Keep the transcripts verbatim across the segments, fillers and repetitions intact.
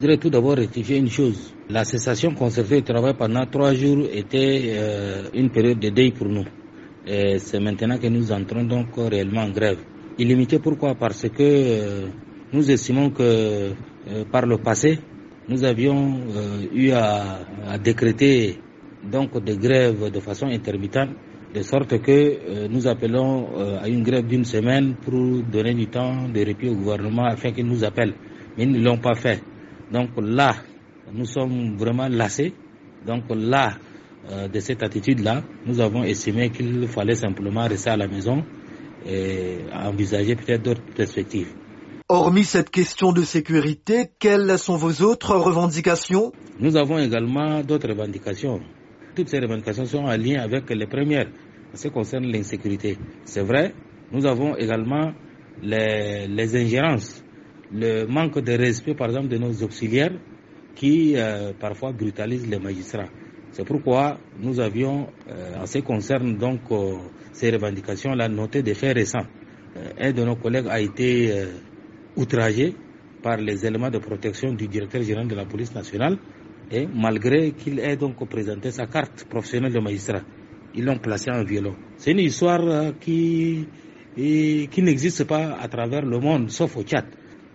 Je voudrais tout d'abord rectifier une chose. La cessation concertée de travail pendant trois jours était euh, une période de deuil pour nous. Et c'est maintenant que nous entrons donc réellement en grève. Illimité, pourquoi? Parce que euh, nous estimons que euh, par le passé, nous avions euh, eu à, à décréter donc des grèves de façon intermittente, de sorte que euh, nous appelons euh, à une grève d'une semaine pour donner du temps de répit au gouvernement afin qu'il nous appelle. Mais ils ne l'ont pas fait. Donc là, nous sommes vraiment lassés. Donc là, euh, de cette attitude-là, nous avons estimé qu'il fallait simplement rester à la maison et envisager peut-être d'autres perspectives. Hormis cette question de sécurité, quelles sont vos autres revendications? Nous avons également d'autres revendications. Toutes ces revendications sont en lien avec les premières, en ce qui concerne l'insécurité. C'est vrai, nous avons également les, les ingérences, le manque de respect, par exemple, de nos auxiliaires qui euh, parfois brutalisent les magistrats. C'est pourquoi nous avions, euh, en ce qui concerne donc euh, ces revendications-là, noté des faits récents. Euh, un de nos collègues a été euh, outragé par les éléments de protection du directeur général de la police nationale. Et malgré qu'il ait donc présenté sa carte professionnelle de magistrat, ils l'ont placé en violon. C'est une histoire qui, qui n'existe pas à travers le monde, sauf au Tchad.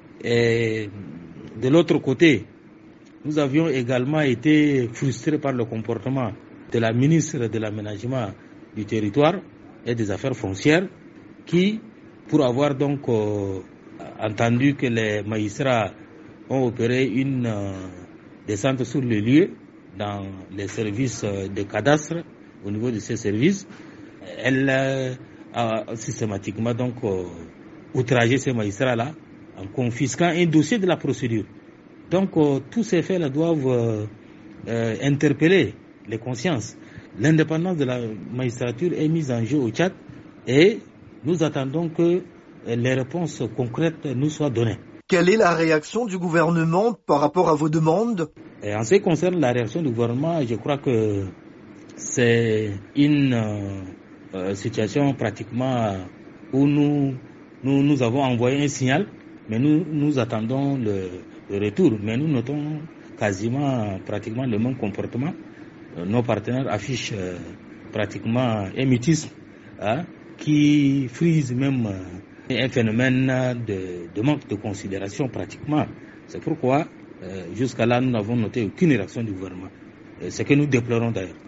Et de l'autre côté, nous avions également été frustrés par le comportement de la ministre de l'Aménagement du Territoire et des Affaires foncières, qui, pour avoir donc euh, entendu que les magistrats ont opéré une euh, descente sur le lieu dans les services de cadastre au niveau de ces services, elle a systématiquement donc euh, outragé ces magistrats-là en confisquant un dossier de la procédure. Donc euh, tous ces faits-là doivent euh, euh, interpeller les consciences. L'indépendance de la magistrature est mise en jeu au Tchad et nous attendons que les réponses concrètes nous soient données. Quelle est la réaction du gouvernement par rapport à vos demandes? Et en ce qui concerne la réaction du gouvernement, je crois que c'est une euh, situation pratiquement où nous, nous, nous avons envoyé un signal, mais nous, nous attendons le, le retour. Mais nous notons quasiment pratiquement le même comportement. Euh, nos partenaires affichent euh, pratiquement un mutisme hein, qui frise même euh, un phénomène de, de manque de considération pratiquement. C'est pourquoi, euh, jusqu'à là, nous n'avons noté aucune réaction du gouvernement. C'est ce que nous déplorons d'ailleurs.